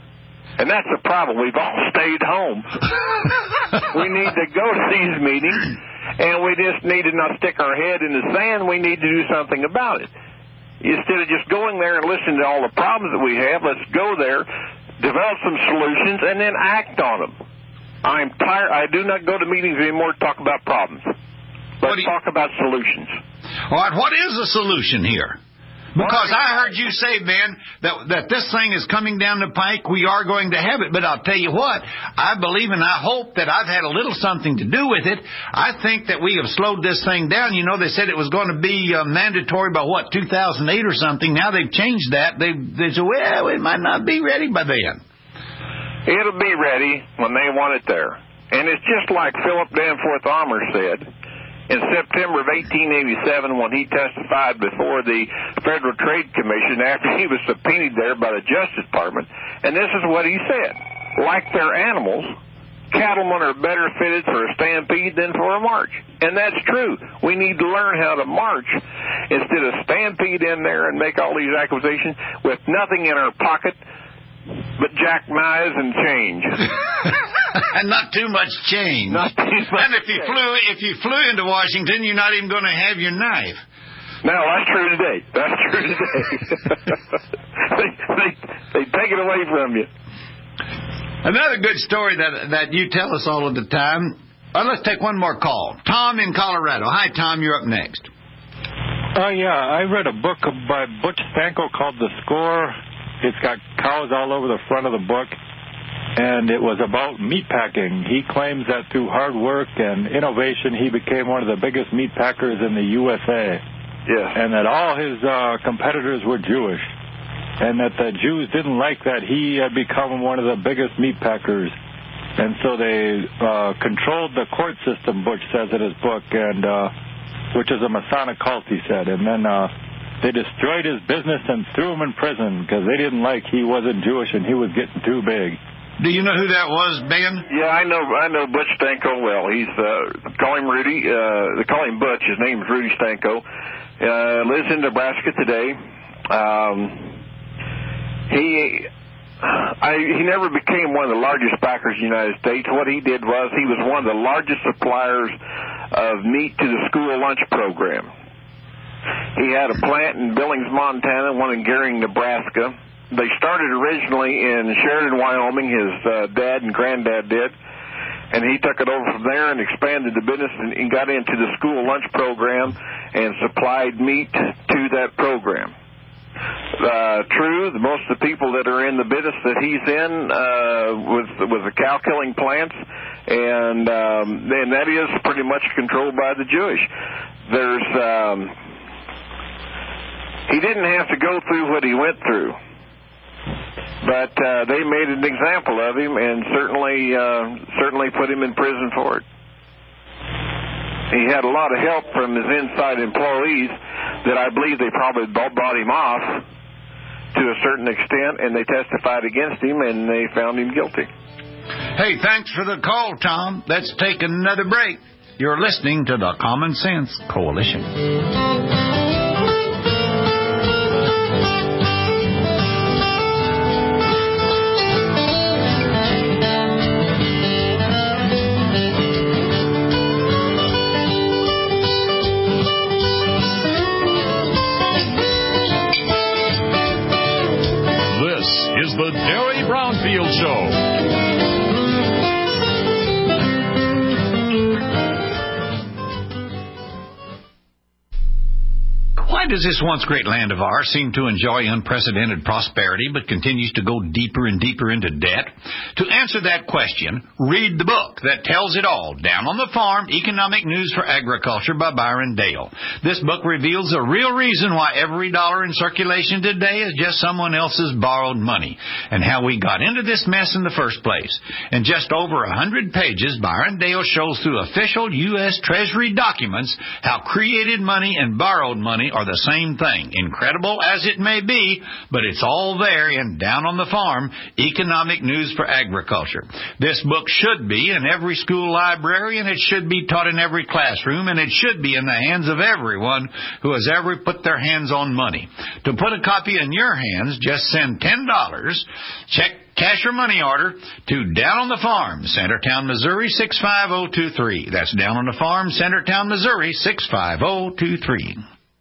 And that's the problem. We've all stayed home. We need to go to these meetings, and we just need to not stick our head in the sand. We need to do something about it. Instead of just going there and listening to all the problems that we have, let's go there, develop some solutions, and then act on them. I'm tired. I do not go to meetings anymore to talk about problems. Let's talk about solutions. All right, what is the solution here? Because I heard you say, Ben, that this thing is coming down the pike. We are going to have it. But I'll tell you what, I believe and I hope that I've had a little something to do with it. I think that we have slowed this thing down. You know, they said it was going to be mandatory by, 2008 or something. Now they've changed that. They said, well, it might not be ready by then. It'll be ready when they want it there. And it's just like Philip Danforth Armour said in September of 1887 when he testified before the Federal Trade Commission after he was subpoenaed there by the Justice Department. And this is what he said. Like their animals, cattlemen are better fitted for a stampede than for a march. And that's true. We need to learn how to march instead of stampede in there and make all these acquisitions with nothing in our pocket but jackknives and change. And not too much change. Not too much. And if you flew into Washington, you're not even going to have your knife. No, that's true today. That's true today. they take it away from you. Another good story that you tell us all of the time. Let's take one more call. Tom in Colorado. Hi, Tom. You're up next. Yeah. I read a book by Butch Stanko called The Score. It's got cows all over the front of the book, and it was about meat packing. He claims that through hard work and innovation, he became one of the biggest meat packers in the USA. Yeah. And that all his competitors were Jewish, and that the Jews didn't like that he had become one of the biggest meat packers. And so they controlled the court system, Butch says in his book, and which is a Masonic cult, he said. And then they destroyed his business and threw him in prison because they didn't like he wasn't Jewish and he was getting too big. Do you know who that was, Ben? Yeah, I know Butch Stanko well. He's call him Rudy. They call him Butch. His name is Rudy Stanko. Lives in Nebraska today. He never became one of the largest packers in the United States. What he did was he was one of the largest suppliers of meat to the school lunch program. He had a plant in Billings, Montana, one in Gering, Nebraska. They started originally in Sheridan, Wyoming. His dad and granddad did. And he took it over from there and expanded the business and got into the school lunch program and supplied meat to that program. True, most of the people that are in the business that he's in was the cow-killing plants, and that is pretty much controlled by the Jewish. He didn't have to go through what he went through, but they made an example of him and certainly put him in prison for it. He had a lot of help from his inside employees that I believe they probably bought him off to a certain extent, and they testified against him, and they found him guilty. Hey, thanks for the call, Tom. Let's take another break. You're listening to the Common Sense Coalition. The Derry Brownfield Show. Why does this once great land of ours seem to enjoy unprecedented prosperity but continues to go deeper and deeper into debt? To answer that question, read the book that tells it all, Down on the Farm, Economic News for Agriculture by Byron Dale. This book reveals the real reason why every dollar in circulation today is just someone else's borrowed money, and how we got into this mess in the first place. In just over 100 pages, Byron Dale shows through official U.S. Treasury documents how created money and borrowed money are the same thing. Incredible as it may be, but it's all there in Down on the Farm, Economic News for Agriculture. This book should be in every school library, and it should be taught in every classroom, and it should be in the hands of everyone who has ever put their hands on money. To put a copy in your hands, just send $10, check, cash or money order, to Down on the Farm, Centertown, Missouri, 65023. That's Down on the Farm, Centertown, Missouri, 65023.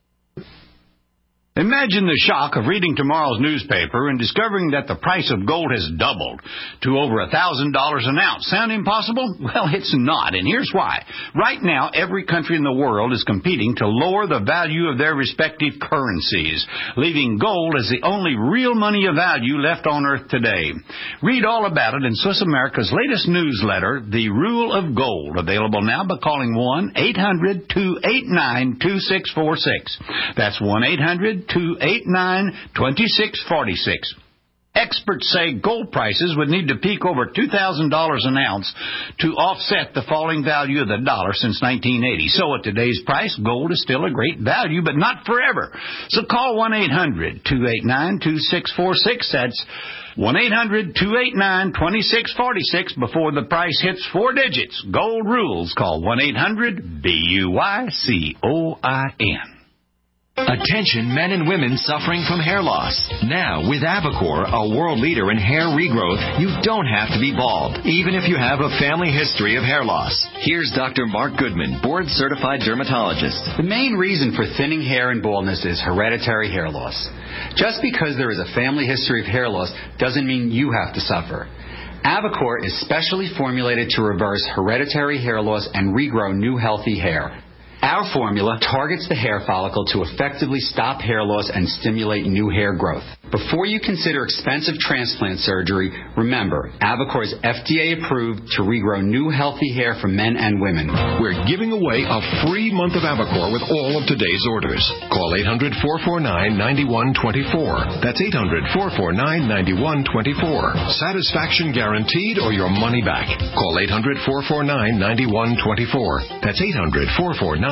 Imagine the shock of reading tomorrow's newspaper and discovering that the price of gold has doubled to over $1,000 an ounce. Sound impossible? Well, it's not, and here's why. Right now, every country in the world is competing to lower the value of their respective currencies, leaving gold as the only real money of value left on Earth today. Read all about it in Swiss America's latest newsletter, The Rule of Gold, available now by calling 1-800-289-2646. That's 1-800-289-2646. Experts say gold prices would need to peak over $2,000 an ounce to offset the falling value of the dollar since 1980. So at today's price, gold is still a great value, but not forever. So call 1-800-289-2646. That's 1-800-289-2646 before the price hits 4 digits. Gold rules. Call 1-800-BUYCOIN. Attention men and women suffering from hair loss. Now, with Avicor, a world leader in hair regrowth, you don't have to be bald, even if you have a family history of hair loss. Here's Dr. Mark Goodman, board-certified dermatologist. The main reason for thinning hair and baldness is hereditary hair loss. Just because there is a family history of hair loss doesn't mean you have to suffer. Avicor is specially formulated to reverse hereditary hair loss and regrow new healthy hair. Our formula targets the hair follicle to effectively stop hair loss and stimulate new hair growth. Before you consider expensive transplant surgery, remember, Avicor is FDA approved to regrow new healthy hair for men and women. We're giving away a free month of Avicor with all of today's orders. Call 800-449-9124. That's 800-449-9124. Satisfaction guaranteed or your money back. Call 800-449-9124. That's 800-449-9124.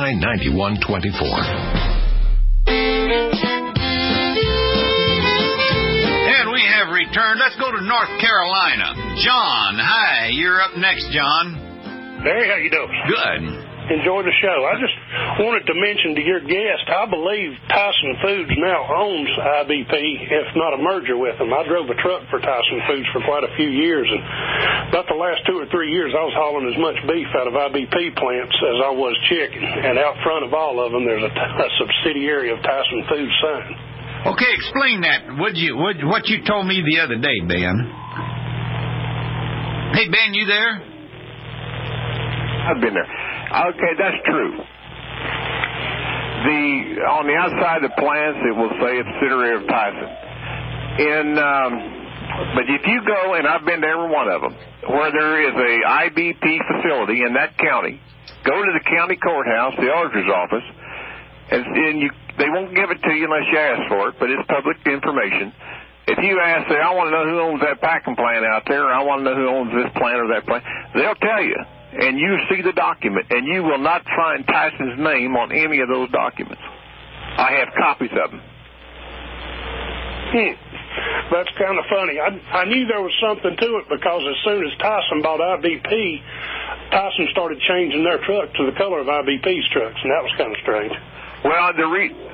And we have returned. Let's go to North Carolina. John, hi. You're up next, John. Barry, how you doing? Good. Enjoy the show. I just wanted to mention to your guest, I believe Tyson Foods now owns IBP, if not a merger with them. I drove a truck for Tyson Foods for quite a few years, and about the last 2 or 3 years, I was hauling as much beef out of IBP plants as I was chicken. And out front of all of them, there's a subsidiary of Tyson Foods sign. Okay, explain that. What you told me the other day, Ben. Hey, Ben, you there? I've been there. Okay, that's true. On the outside of the plants, it will say a subsidiary of Tyson. But if you go, and I've been to every one of them, where there is a IBP facility in that county, go to the county courthouse, the auditor's office, and they won't give it to you unless you ask for it, but it's public information. If you ask, say, I want to know who owns that packing plant out there, or I want to know who owns this plant or that plant, they'll tell you. And you see the document, and you will not find Tyson's name on any of those documents. I have copies of them. That's kind of funny. I knew there was something to it because as soon as Tyson bought IBP, Tyson started changing their truck to the color of IBP's trucks, and that was kind of strange. Well, the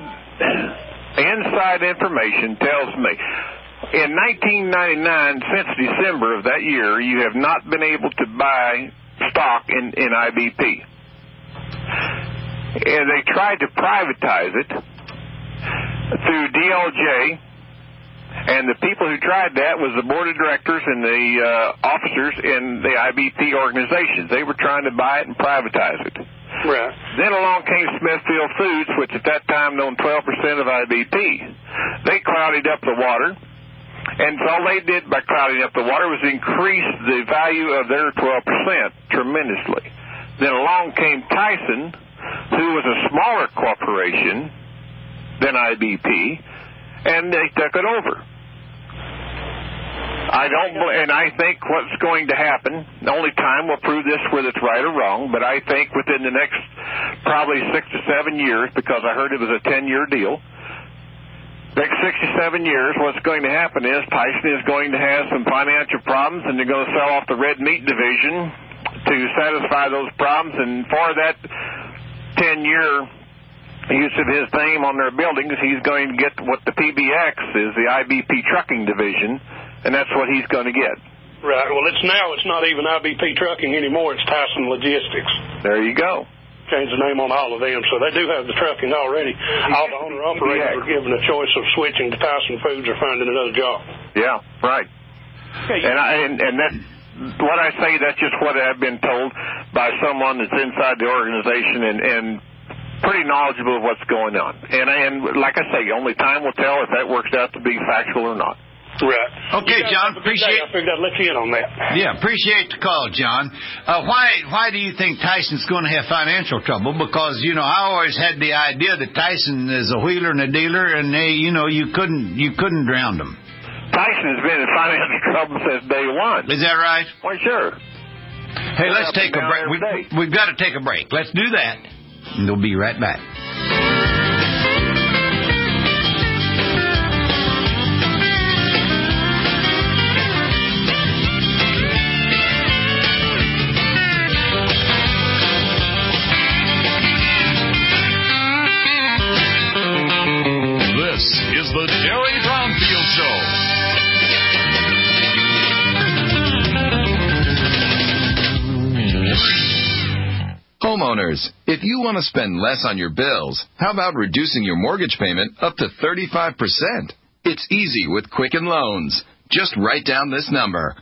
inside information tells me in 1999, since December of that year, you have not been able to buy stock in IBP. And they tried to privatize it through DLJ, and the people who tried that was the board of directors and the officers in the IBP organizations. They were trying to buy it and privatize it. Right. Then along came Smithfield Foods, which at that time owned 12% of IBP. They clouded up the water. And all they did by clouding up the water was increase the value of their 12% tremendously. Then along came Tyson, who was a smaller corporation than IBP, and they took it over. I think what's going to happen, only time will prove this whether it's right or wrong, but I think within the next probably 6 to 7 years, because I heard it was a 10-year deal. Next 6 to 7 years, what's going to happen is Tyson is going to have some financial problems, and they're going to sell off the red meat division to satisfy those problems. And for that 10-year use of his name on their buildings, he's going to get what the PBX is, the IBP trucking division, and that's what he's going to get. Right. Well, it's not even IBP trucking anymore. It's Tyson Logistics. There you go. Changed the name on all of them, so they do have the trucking already. All the owner-operators are given a choice of switching to Tyson Foods or finding another job. Yeah, right. Okay. And that, what I say, that's just what I've been told by someone that's inside the organization and pretty knowledgeable of what's going on. And like I say, only time will tell if that works out to be factual or not. Right. Okay, John, appreciate. I figured I'd let you in on that. Yeah, appreciate the call, John. Why do you think Tyson's going to have financial trouble? Because, I always had the idea that Tyson is a wheeler and a dealer, and you couldn't drown them. Tyson has been in financial trouble since day one. Is that right? Why, sure. Hey, let's take a break. We've got to take a break. Let's do that, and we'll be right back. The Jerry Brownfield Show. Homeowners, if you want to spend less on your bills, how about reducing your mortgage payment up to 35%? It's easy with Quicken Loans. Just write down this number,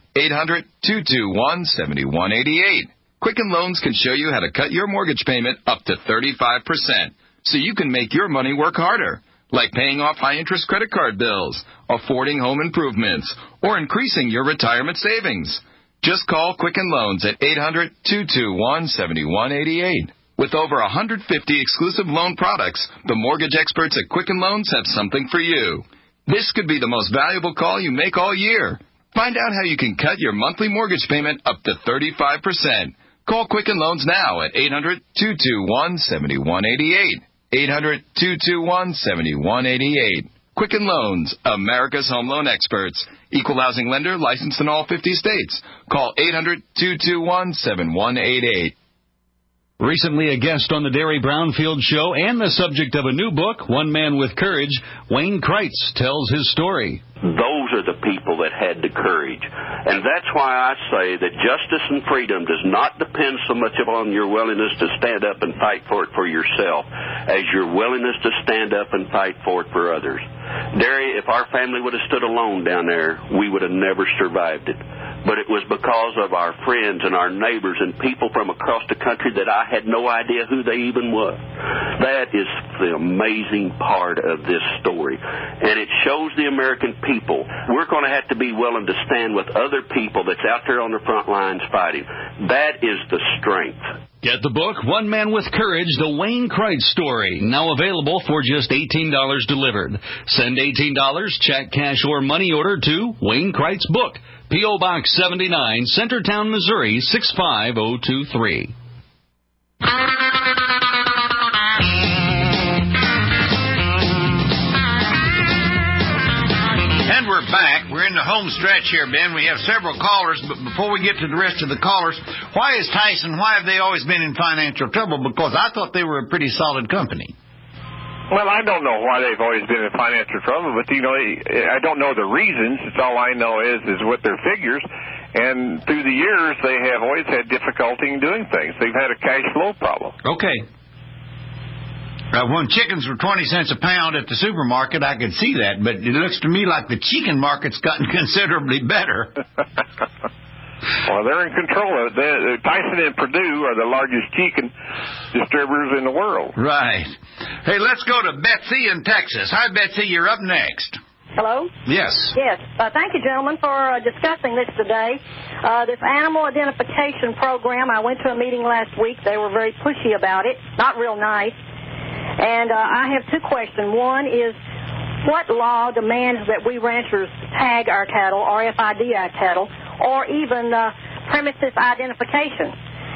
800-221-7188. Quicken Loans can show you how to cut your mortgage payment up to 35%, so you can make your money work harder. Like paying off high-interest credit card bills, affording home improvements, or increasing your retirement savings. Just call Quicken Loans at 800-221-7188. With over 150 exclusive loan products, the mortgage experts at Quicken Loans have something for you. This could be the most valuable call you make all year. Find out how you can cut your monthly mortgage payment up to 35%. Call Quicken Loans now at 800-221-7188. 800-221-7188. Quicken Loans, America's home loan experts. Equal housing lender licensed in all 50 states. Call 800-221-7188. Recently a guest on the Derry Brownfield Show and the subject of a new book, One Man with Courage, Wayne Kreitz tells his story. Those are the people that had the courage. And that's why I say that justice and freedom does not depend so much upon your willingness to stand up and fight for it for yourself as your willingness to stand up and fight for it for others. Derry, if our family would have stood alone down there, we would have never survived it. But it was because of our friends and our neighbors and people from across the country that I had no idea who they even were. That is the amazing part of this story. And it shows the American people we're going to have to be willing to stand with other people that's out there on the front lines fighting. That is the strength. Get the book, One Man with Courage, the Wayne Kreitz story, now available for just $18 delivered. Send $18, check, cash, or money order to Wayne Kreitz Book, P.O. Box 79, Centertown, Missouri, 65023. And we're back. We're in the home stretch here, Ben. We have several callers, but before we get to the rest of the callers, why have they always been in financial trouble? Because I thought they were a pretty solid company. Well, I don't know why they've always been in financial trouble, but, I don't know the reasons. It's all I know is what their figures. And through the years, they have always had difficulty in doing things. They've had a cash flow problem. Okay. When chickens were 20 cents a pound at the supermarket, I could see that, but it looks to me like the chicken market's gotten considerably better. Well, they're in control of it. Tyson and Purdue are the largest chicken distributors in the world. Right. Hey, let's go to Betsy in Texas. Hi, Betsy. You're up next. Hello? Yes. Yes. Thank you, gentlemen, for discussing this today. This animal identification program, I went to a meeting last week. They were very pushy about it. Not real nice. And I have two questions. One is, what law demands that we ranchers tag our cattle, RFID our cattle, or even premises identification?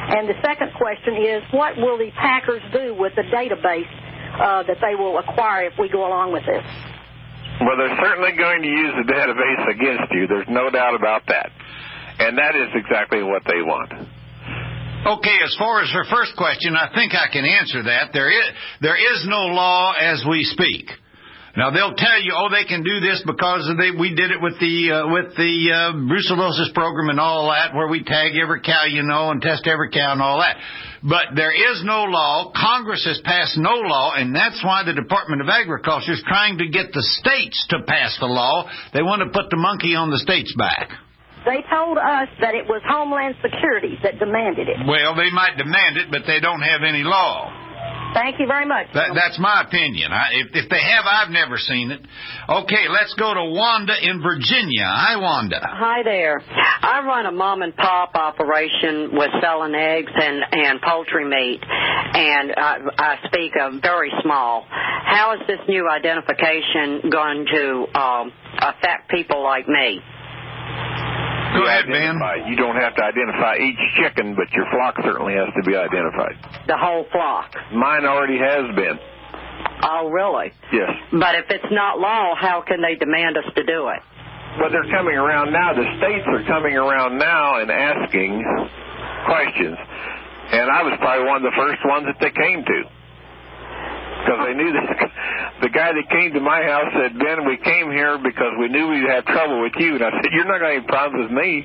And the second question is, what will the Packers do with the database that they will acquire if we go along with this? Well, they're certainly going to use the database against you. There's no doubt about that. And that is exactly what they want. Okay, as far as her first question, I think I can answer that. There is no law as we speak. Now, they'll tell you, they can do this because we did it with the brucellosis program and all that, where we tag every cow, and test every cow and all that. But there is no law. Congress has passed no law, and that's why the Department of Agriculture is trying to get the states to pass the law. They want to put the monkey on the states' back. They told us that it was Homeland Security that demanded it. Well, they might demand it, but they don't have any law. Thank you very much. That's my opinion. If they have, I've never seen it. Okay, let's go to Wanda in Virginia. Hi, Wanda. Hi there. I run a mom-and-pop operation with selling eggs and poultry meat, and I speak of very small. How is this new identification going to affect people like me? Go ahead, Ben. You don't have to identify each chicken, but your flock certainly has to be identified. The whole flock? Mine already has been. Oh, really? Yes. But if it's not law, how can they demand us to do it? Well, they're coming around now. The states are coming around now and asking questions. And I was probably one of the first ones that they came to. Because they knew that the guy that came to my house said, Ben, we came here because we knew we'd have trouble with you. And I said, you're not going to have problems with me.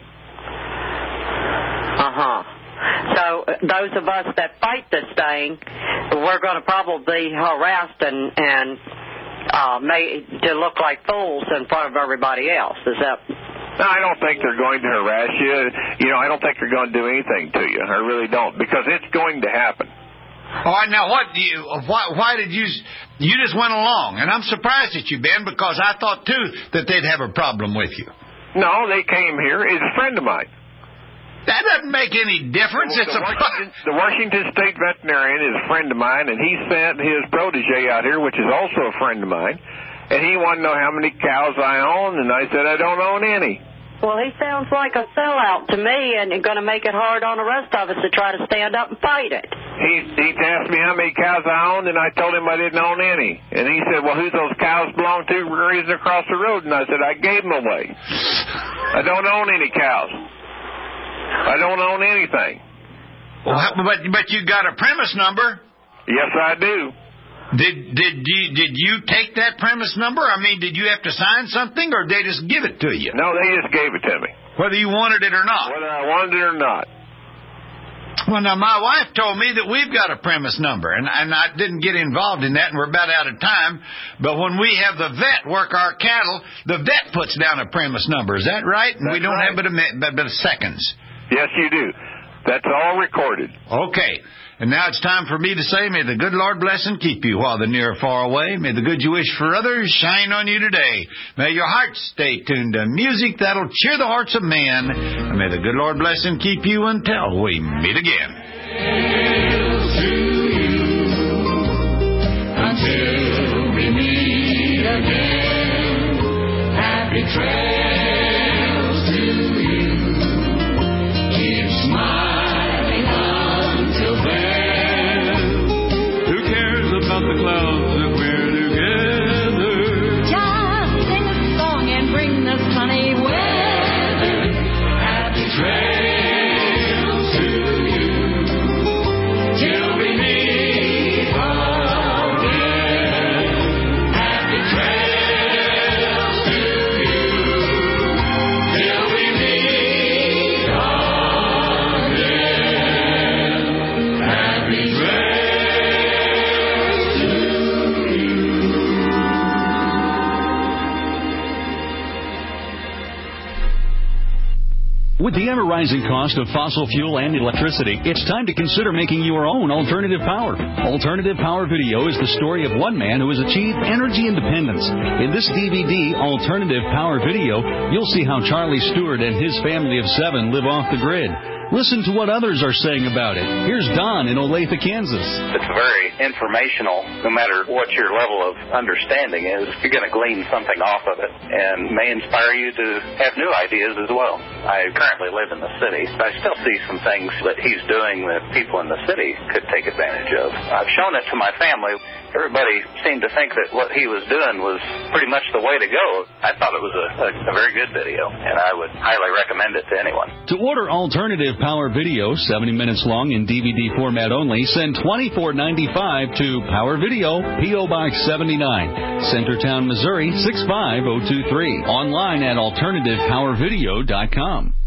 So those of us that fight this thing, we're going to probably be harassed and made to look like fools in front of everybody else. Is that... No, I don't think they're going to harass you. I don't think they're going to do anything to you. I really don't, because it's going to happen. All right, now why did you just went along? And I'm surprised at you, Ben, because I thought, too, that they'd have a problem with you. No, they came here. It's a friend of mine. That doesn't make any difference. The Washington State veterinarian is a friend of mine, and he sent his protege out here, which is also a friend of mine, and he wanted to know how many cows I own, and I said I don't own any. Well, he sounds like a sellout to me, and going to make it hard on the rest of us to try to stand up and fight it. He asked me how many cows I owned, and I told him I didn't own any. And he said, well, who's those cows belong to grazing across the road? And I said, I gave them away. I don't own any cows. I don't own anything. Well, but you got a premise number. Yes, I do. Did you take that premise number? I mean, did you have to sign something, or did they just give it to you? No, they just gave it to me. Whether you wanted it or not. Whether I wanted it or not. Well, now, my wife told me that we've got a premise number, and I didn't get involved in that, and we're about out of time. But when we have the vet work our cattle, the vet puts down a premise number. Is that right? And we don't have but seconds. Yes, you do. That's all recorded. Okay. And now it's time for me to say, may the good Lord bless and keep you while the near or far away. May the good you wish for others shine on you today. May your hearts stay tuned to music that'll cheer the hearts of men. And may the good Lord bless and keep you until we meet again. Until we meet again. Happy trails to you. Keep smiling until then. Who cares about the clouds if we're together? Just sing a song and bring the sunny weather. Happy trails to you. Till we meet again. Happy trails to you. Till we meet again. Happy trails to you. With the ever-rising cost of fossil fuel and electricity, it's time to consider making your own alternative power. Alternative Power Video is the story of one man who has achieved energy independence. In this DVD, Alternative Power Video, you'll see how Charlie Stewart and his family of 7 live off the grid. Listen to what others are saying about it. Here's Don in Olathe, Kansas. It's very informational, no matter what your level level of understanding is, you're going to glean something off of it and may inspire you to have new ideas as well. I currently live in the city, but I still see some things that he's doing that people in the city could take advantage of. I've shown it to my family. Everybody seemed to think that what he was doing was pretty much the way to go. I thought it was a very good video, and I would highly recommend it to anyone. To order Alternative Power Video, 70 minutes long in DVD format only, send $24.95 to Power Video, P.O. Box 79, Centertown, Missouri, 65023. Online at alternativepowervideo.com.